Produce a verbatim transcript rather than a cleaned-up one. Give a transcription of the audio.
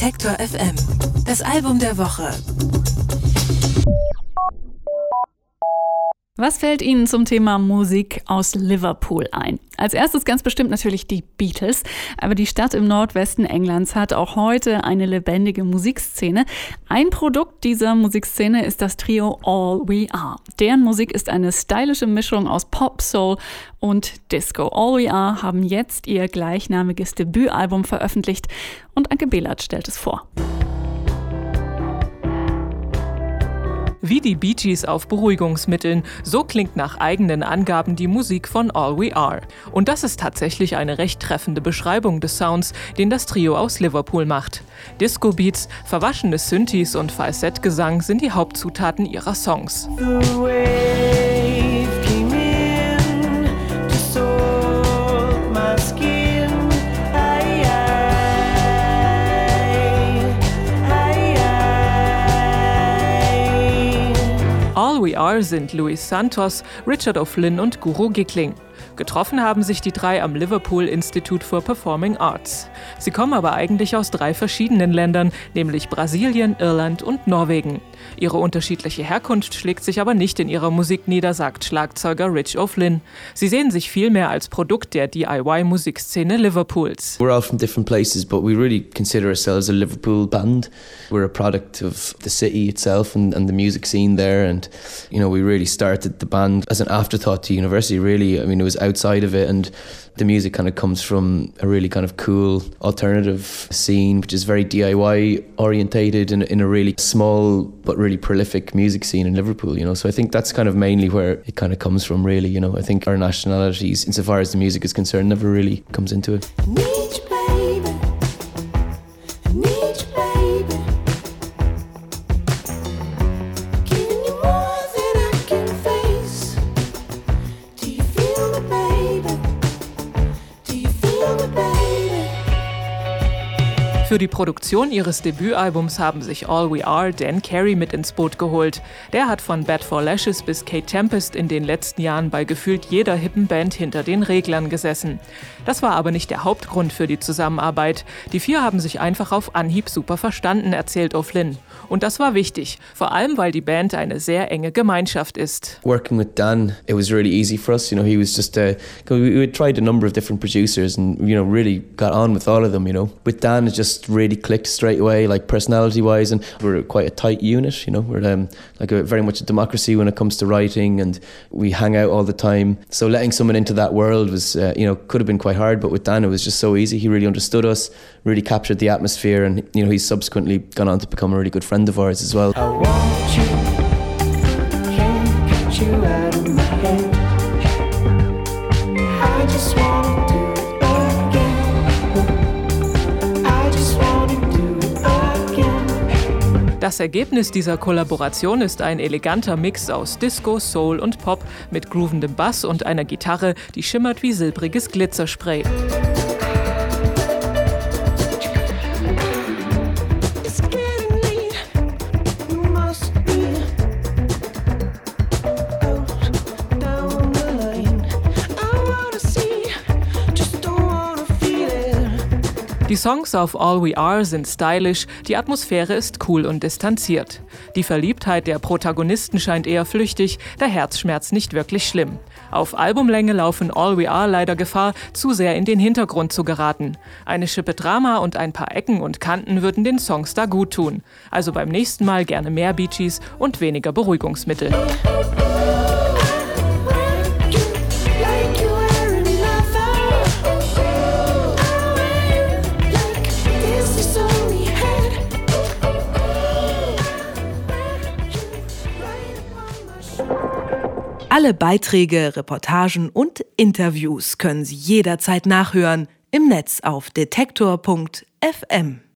Detektor F M. Das Album der Woche. Was fällt Ihnen zum Thema Musik aus Liverpool ein? Als erstes ganz bestimmt natürlich die Beatles, aber die Stadt im Nordwesten Englands hat auch heute eine lebendige Musikszene. Ein Produkt dieser Musikszene ist das Trio All We Are. Deren Musik ist eine stylische Mischung aus Pop, Soul und Disco. All We Are haben jetzt ihr gleichnamiges Debütalbum veröffentlicht und Anke Behlert stellt es vor. Wie die Bee Gees auf Beruhigungsmitteln, so klingt nach eigenen Angaben die Musik von All We Are. Und das ist tatsächlich eine recht treffende Beschreibung des Sounds, den das Trio aus Liverpool macht. Disco-Beats, verwaschene Synthes und Falsettgesang sind die Hauptzutaten ihrer Songs. All We Are sind Luis Santos, Richard O'Flynn und Guru Gikling. Getroffen haben sich die drei am Liverpool Institute for Performing Arts. Sie kommen aber eigentlich aus drei verschiedenen Ländern, nämlich Brasilien, Irland und Norwegen. Ihre unterschiedliche Herkunft schlägt sich aber nicht in ihrer Musik nieder, sagt Schlagzeuger Rich O'Flynn. Sie sehen sich vielmehr als Produkt der D I Y-Musikszene Liverpools. We're all from different places, but we really consider ourselves a Liverpool band. We're a product of the city itself and, and the music scene there. And, you know, we really started the band as an afterthought to university, really. I mean, it was outside of it, and the music kind of comes from a really kind of cool alternative scene, which is very D I Y orientated in, in a really small but really prolific music scene in Liverpool, you know. So I think that's kind of mainly where it kind of comes from, really, you know. I think our nationalities, insofar as the music is concerned, never really comes into it. Für die Produktion ihres Debütalbums haben sich All We Are Dan Carey mit ins Boot geholt. Der hat von Bad for Lashes bis Kate Tempest in den letzten Jahren bei gefühlt jeder hippen Band hinter den Reglern gesessen. Das war aber nicht der Hauptgrund für die Zusammenarbeit. Die vier haben sich einfach auf Anhieb super verstanden, erzählt O'Flynn. Und das war wichtig, vor allem weil die Band eine sehr enge Gemeinschaft ist. Working with Dan, it was really easy for us. You know, he was just a, we had tried a number of different producers and, you know, really got on with all of them, you know. With Dan, it just really clicked straight away, like personality-wise, and we're quite a tight unit, you know. We're um, like a, very much a democracy when it comes to writing, and we hang out all the time. So letting someone into that world was, uh, you know, could have been quite hard, but with Dan, it was just so easy. He really understood us, really captured the atmosphere, and, you know, he's subsequently gone on to become a really good friend of ours as well. I want you, can't get you out of my head. I just wanna do it again. I just wanna do it again. Das Ergebnis dieser Kollaboration ist ein eleganter Mix aus Disco, Soul und Pop mit groovendem Bass und einer Gitarre, die schimmert wie silbriges Glitzerspray. Die Songs auf All We Are sind stylisch, die Atmosphäre ist cool und distanziert. Die Verliebtheit der Protagonisten scheint eher flüchtig, der Herzschmerz nicht wirklich schlimm. Auf Albumlänge laufen All We Are leider Gefahr, zu sehr in den Hintergrund zu geraten. Eine Schippe Drama und ein paar Ecken und Kanten würden den Songs da gut tun. Also beim nächsten Mal gerne mehr Bee Gees und weniger Beruhigungsmittel. Alle Beiträge, Reportagen und Interviews können Sie jederzeit nachhören im Netz auf detektor punkt f m.